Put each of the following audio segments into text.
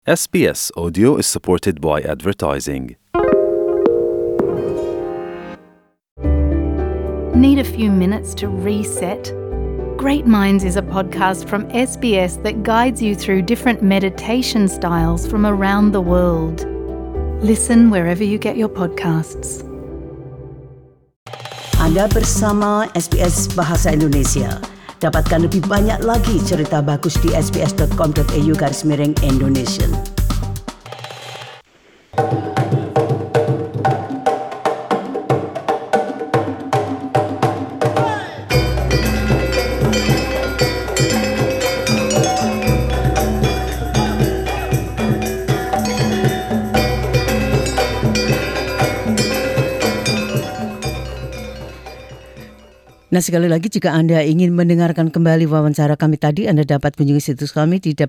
SBS Audio is supported by advertising. Need a few minutes to reset? Great Minds is a podcast from SBS that guides you through different meditation styles from around the world. Listen wherever you get your podcasts. Anda bersama SBS Bahasa Indonesia. Dapatkan lebih banyak lagi cerita bagus di sbs.com.au/Indonesian. Nah, sekali lagi jika Anda ingin mendengarkan kembali wawancara kami tadi, Anda dapat kunjungi situs kami di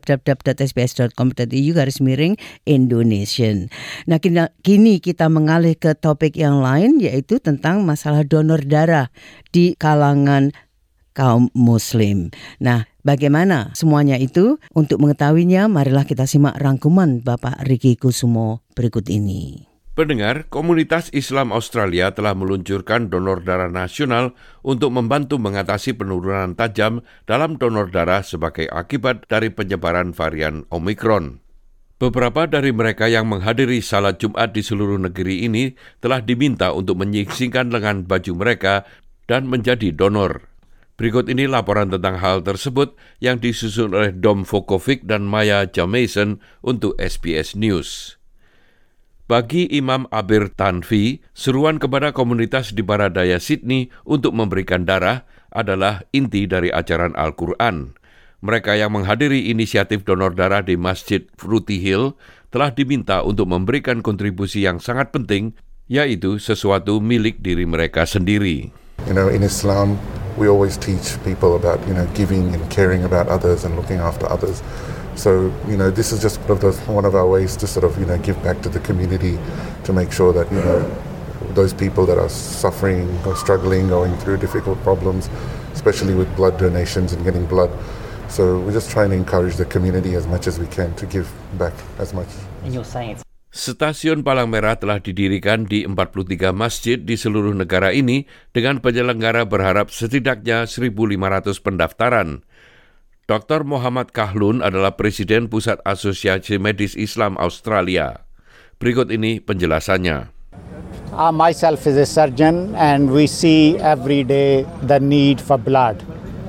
www.sbs.com.au/Indonesian. Nah, kini kita mengalih ke topik yang lain, yaitu tentang masalah donor darah di kalangan kaum Muslim. Nah, bagaimana semuanya itu? Untuk mengetahuinya, marilah kita simak rangkuman Bapak Riki Kusumo berikut ini. Pendengar, komunitas Islam Australia telah meluncurkan donor darah nasional untuk membantu mengatasi penurunan tajam dalam donor darah sebagai akibat dari penyebaran varian Omicron. Beberapa dari mereka yang menghadiri salat Jumat di seluruh negeri ini telah diminta untuk menyingsingkan lengan baju mereka dan menjadi donor. Berikut ini laporan tentang hal tersebut yang disusun oleh Dom Vukovic dan Maya Jamieson untuk SBS News. Bagi Imam Abir Tanvi, seruan kepada komunitas di barat daya Sydney untuk memberikan darah adalah inti dari ajaran Al-Quran. Mereka yang menghadiri inisiatif donor darah di Masjid Fruity Hill telah diminta untuk memberikan kontribusi yang sangat penting, yaitu sesuatu milik diri mereka sendiri. You know, in Islam, we always teach people about, giving and caring about others and looking after others. So, this is just one of our ways to sort of, give back to the community to make sure that, those people that are suffering or struggling, going through difficult problems, especially with blood donations and getting blood. So we're just trying to encourage the community as much as we can to give back as much. And you're saying it's Stasiun Palang Merah telah didirikan di 43 masjid di seluruh negara ini dengan penyelenggara berharap setidaknya 1.500 pendaftaran. Dr. Muhammad Kahlun adalah Presiden Pusat Asosiasi Medis Islam Australia. Berikut ini penjelasannya. Myself is a surgeon and we see every day the need for blood.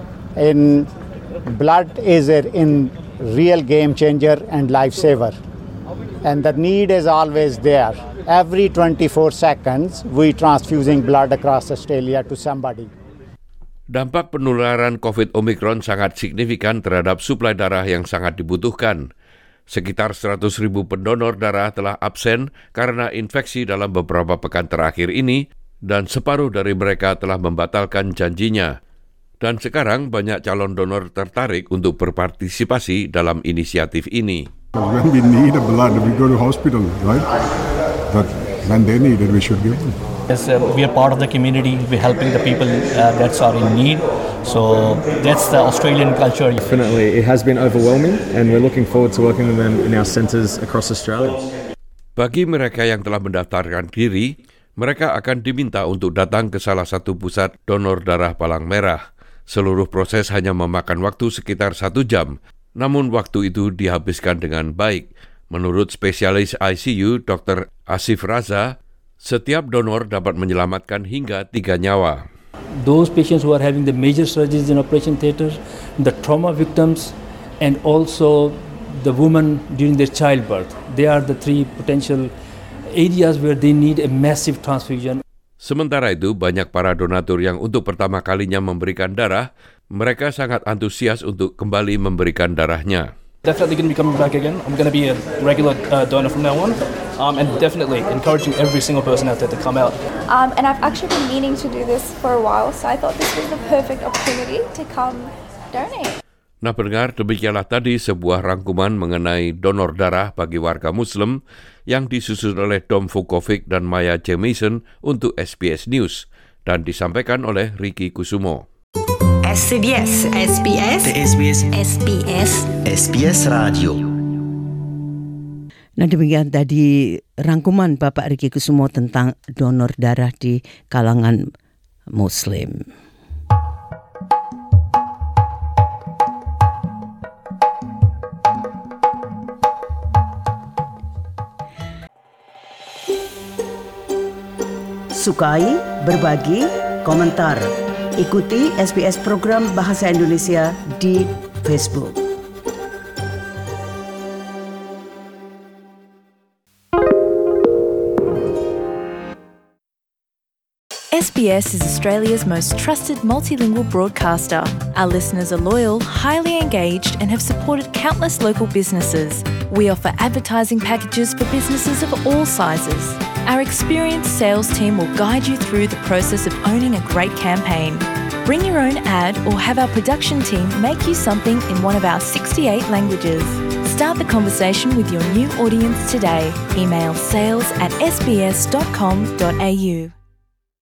Blood is a real game changer and lifesaver. And the need is always there. Every 24 seconds we transfusing blood across Australia to somebody. Dampak penularan COVID Omicron sangat signifikan terhadap suplai darah yang sangat dibutuhkan. Sekitar 100.000 pendonor darah telah absen karena infeksi dalam beberapa pekan terakhir ini, dan separuh dari mereka telah membatalkan janjinya. Dan sekarang banyak calon donor tertarik untuk berpartisipasi dalam inisiatif ini. When we need a blood, we go to hospital, right? But when they need it, we should give them. Yes, we are part of the community. We're helping the people that are in need. So that's the Australian culture. Definitely, it has been overwhelming, and we're looking forward to working with them in our centres across Australia. Bagi mereka yang telah mendaftarkan diri, mereka akan diminta untuk datang ke salah satu pusat donor darah Palang Merah. Seluruh proses hanya memakan waktu sekitar 1 jam, namun waktu itu dihabiskan dengan baik. Menurut spesialis ICU Dr. Asif Raza, setiap donor dapat menyelamatkan hingga 3 nyawa. Those patients who are having the major surgeries in operation theaters, the trauma victims, and also the women during their childbirth, they are the 3 potential areas where they need a massive transfusion. Sementara itu, banyak para donatur yang untuk pertama kalinya memberikan darah, mereka sangat antusias untuk kembali memberikan darahnya. Definitely going to be coming back again. I'm going to be a regular donor from now on, and definitely encouraging every single person out there to come out. And I've actually been meaning to do this for a while, so I thought this was the perfect opportunity to come donate. Nah, pendengar, demikianlah tadi sebuah rangkuman mengenai donor darah bagi warga Muslim yang disusun oleh Dom Vukovic dan Maya Jamieson untuk SBS News dan disampaikan oleh Riki Kusumo. SBS SBS SBS SBS SBS Radio Nah, demikian tadi rangkuman Bapak Riki Kusumo tentang donor darah di kalangan Muslim. Sukai, berbagi, komentar. Ikuti SBS program Bahasa Indonesia di Facebook. SBS is Australia's most trusted multilingual broadcaster. Our listeners are loyal, highly engaged, and have supported countless local businesses. We offer advertising packages for businesses of all sizes. Our experienced sales team will guide you through the process of owning a great campaign. Bring your own ad or have our production team make you something in one of our 68 languages. Start the conversation with your new audience today. Email sales@sbs.com.au.